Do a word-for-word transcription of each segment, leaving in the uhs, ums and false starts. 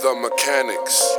The Mechanics.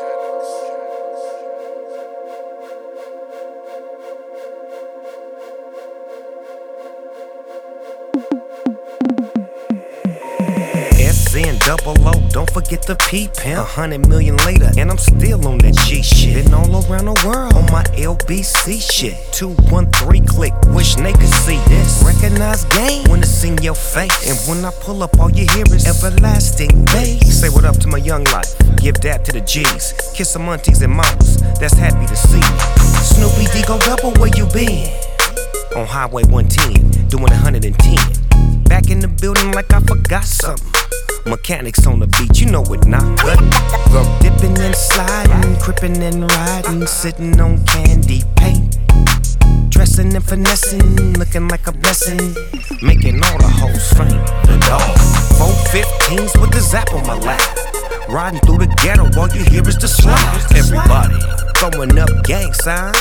S N double O, don't forget the P pimp. A hundred million later, and I'm still on that G shit. Been all around the world on my L B C shit. Two one three click, wish they could see this. Recognize game when it's in your face, and when I pull up, all you hear is everlasting bass. Say what up to my young life, give dap to the G's, kiss some aunties and mamas that's happy to see me. Snoopy D go double, where you been? On Highway one ten, doing one hundred ten. Back in the building like I forgot something. Mechanics on the beat, you know it not good. Dipping and sliding, crippin' and riding, sitting on candy paint. Dressing and finessing, looking like a blessing, making all the hoes faint. The dog. four fifteens with the zap on my lap. Riding through the ghetto, all you hear is the slide. Everybody throwing up gang signs.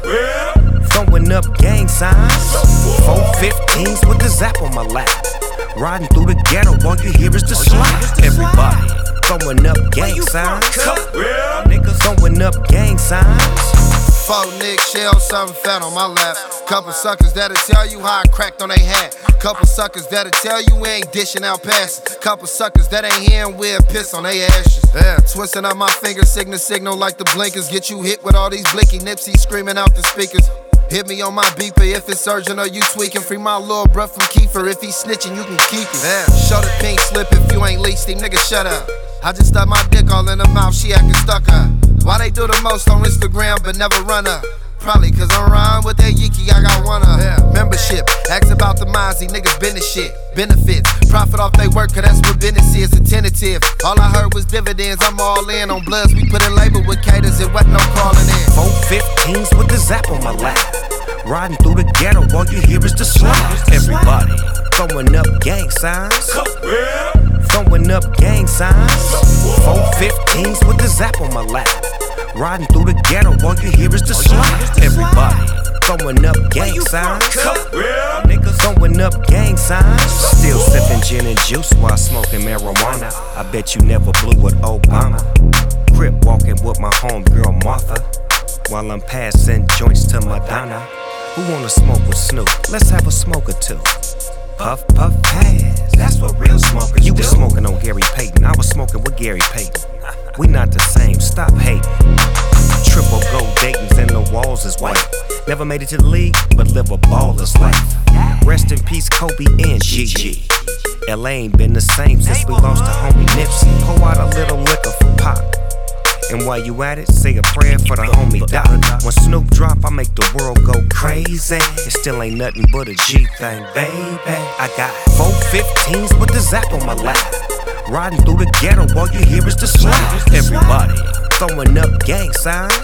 Throwing up gang signs. four fifteens with the zap on my lap. Riding through the ghetto, all you hear is the slide. Everybody throwing up gang signs. Niggas throwing up gang signs. Four Nick shell, something fat on my lap. Couple suckers that'll tell you how I cracked on they hat. Couple suckers that'll tell you we ain't dishing out passes. Couple suckers that ain't hearing we'll piss on they ashes. Yeah, twisting up my fingers, signal signal like the blinkers. Get you hit with all these blicky nipsies screaming out the speakers. Hit me on my beeper if it's urgent or you tweaking. Free my little bruh from Kiefer. If he's snitching, you can keep it. Yeah, show the pink slip if you ain't leased him, nigga, shut up. I just stuck my dick all in her mouth, she acting stuck up. Why they do the most on Instagram but never run up? Probably cause I'm riding with that Yiki, I got one up. Yeah. Membership, ask about the Mozzie, niggas business shit. Benefits, profit off they work, cause that's what business is, a tentative. All I heard was dividends, I'm all in on bloods. We put in labor with caters, it wasn't no crawling in. four fifteens with the zap on my lap. Riding through the ghetto, all you hear is the slide. Everybody throwing up gang signs. Throwing up gang signs. four fifteens with the zap on my lap. Riding through the ghetto, all you hear is the slide. Everybody throwing up gang signs. Niggas throwing up gang signs. Still sipping gin and juice while smoking marijuana. I bet you never blew with Obama. Crip walking with my homegirl Martha, while I'm passing joints to Madonna. Who wanna smoke with Snoop? Let's have a smoke or two. Puff, puff, pass. That's what real smokers You do. Was smoking on Gary Payton, I was smoking with Gary Payton. We not the same, stop hating. Triple gold Dayton's and the walls is white. Never made it to the league, but live a baller's life. Rest in peace, Kobe and Gigi. L A ain't been the same since we lost to homie Nipsey. Pour out a little liquor for Pop. And while you at it, say a prayer for the homie Doc. When Snoop drop, I make the world go crazy. It still ain't nothing but a G thing, baby. I got four fifteens with the zap on my lap. Riding through the ghetto, all you hear is the slide. Everybody throwing up gang signs.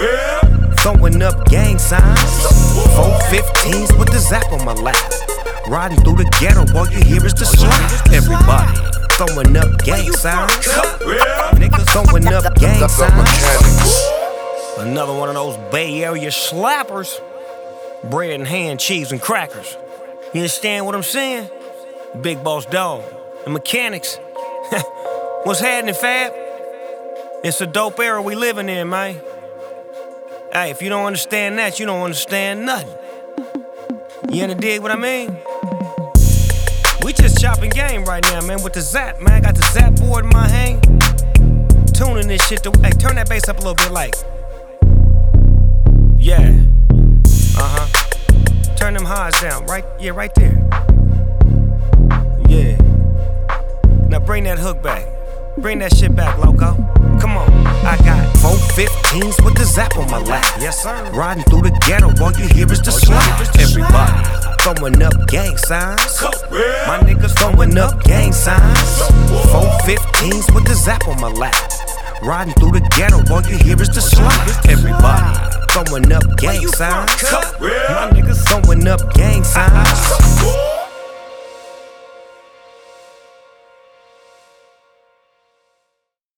Throwing up gang signs. four fifteens with the zap on my lap. Riding through the ghetto, all you hear is the slide. Everybody throwing up gang signs. Niggas throwing up gang signs. Another one of those Bay Area slappers. Bread and ham, cheese and crackers. You understand what I'm saying? Big Boss Dog, the Mechanics. What's happening, Fab? It's a dope era we living in, man. Hey, if you don't understand that, you don't understand nothing. You understand dig what I mean? We just chopping game right now, man, with the zap, man. Got the zap board in my hand. Tuning this shit to, hey, turn that bass up a little bit, like. Yeah. Uh-huh. Turn them highs down, right? Yeah, right there. Yeah. Now bring that hook back. Bring that shit back, loco. Come on. I got four fifteens with the zap on my lap. Yes, sir. Riding through the ghetto, all you hear is the slide. Everybody throwing up gang signs. My niggas throwing up gang signs. four fifteens with the zap on my lap. Riding through the ghetto, all you hear is the slide. Everybody throwing up gang signs. My niggas throwing up gang signs.